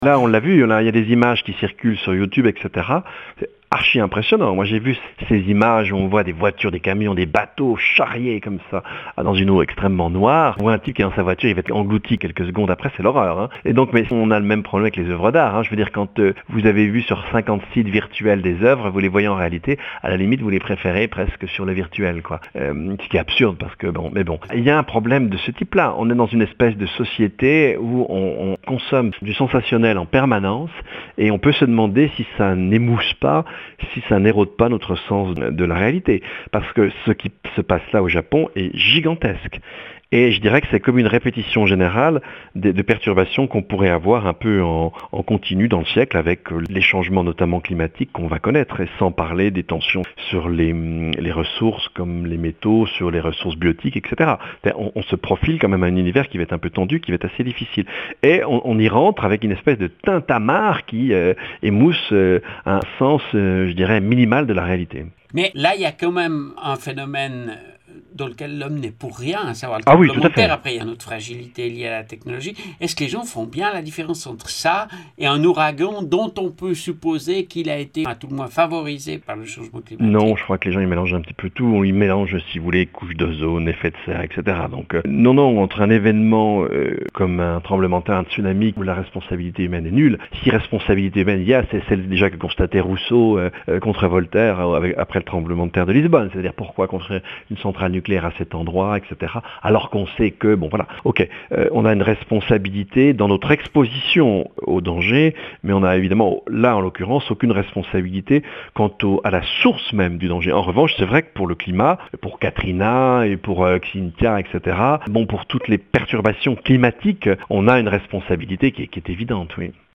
Là, on l'a vu, il y a des images qui circulent sur YouTube, etc. C'est archi impressionnant. Moi, j'ai vu ces images où on voit des voitures, des camions, des bateaux charriés comme ça, dans une eau extrêmement noire. On voit un type qui est dans sa voiture, il va être englouti quelques secondes après, c'est l'horreur. Hein. Et donc, mais on a le même problème avec les œuvres d'art. Hein. Je veux dire, quand vous avez vu sur 50 sites virtuels des œuvres, vous les voyez en réalité, à la limite, vous les préférez presque sur le virtuel, quoi. Ce qui est absurde parce que, bon, mais bon. Il y a un problème de ce type-là. On est dans une espèce de société où on consomme du sensationnel en permanence et on peut se demander si ça n'émousse pas, si ça n'érode pas notre sens de la réalité. Parce que ce qui se passe là au Japon est gigantesque. Et je dirais que c'est comme une répétition générale de perturbations qu'on pourrait avoir un peu en continu dans le siècle avec les changements notamment climatiques qu'on va connaître, et sans parler des tensions sur les ressources comme les métaux, sur les ressources biotiques, etc. On se profile quand même à un univers qui va être un peu tendu, qui va être assez difficile. Et on y rentre avec une espèce de tintamarre qui émousse un sens, je dirais, minimal de la réalité. Mais là, il y a quand même un phénomène dans lequel l'homme n'est pour rien, à savoir le tremblement de terre. Après, il y a notre fragilité liée à la technologie. Est-ce que les gens font bien la différence entre ça et un ouragan dont on peut supposer qu'il a été à tout le moins favorisé par le changement climatique? Non, je crois que les gens ils mélangent un petit peu tout. Ils mélangent, si vous voulez, couches d'ozone, effet de serre, etc. Donc, non, entre un événement comme un tremblement de terre, un tsunami, où la responsabilité humaine est nulle, si responsabilité humaine il y a, c'est celle déjà que constatait Rousseau contre Voltaire après le tremblement de terre de Lisbonne. C'est-à-dire pourquoi construire une centrale nucléaire à cet endroit, etc. Alors qu'on sait que, bon voilà, ok, on a une responsabilité dans notre exposition au danger, mais on a évidemment, là en l'occurrence, aucune responsabilité quant à la source même du danger. En revanche, c'est vrai que pour le climat, pour Katrina et pour Xynthia, etc., bon, pour toutes les perturbations climatiques, on a une responsabilité qui est évidente, oui.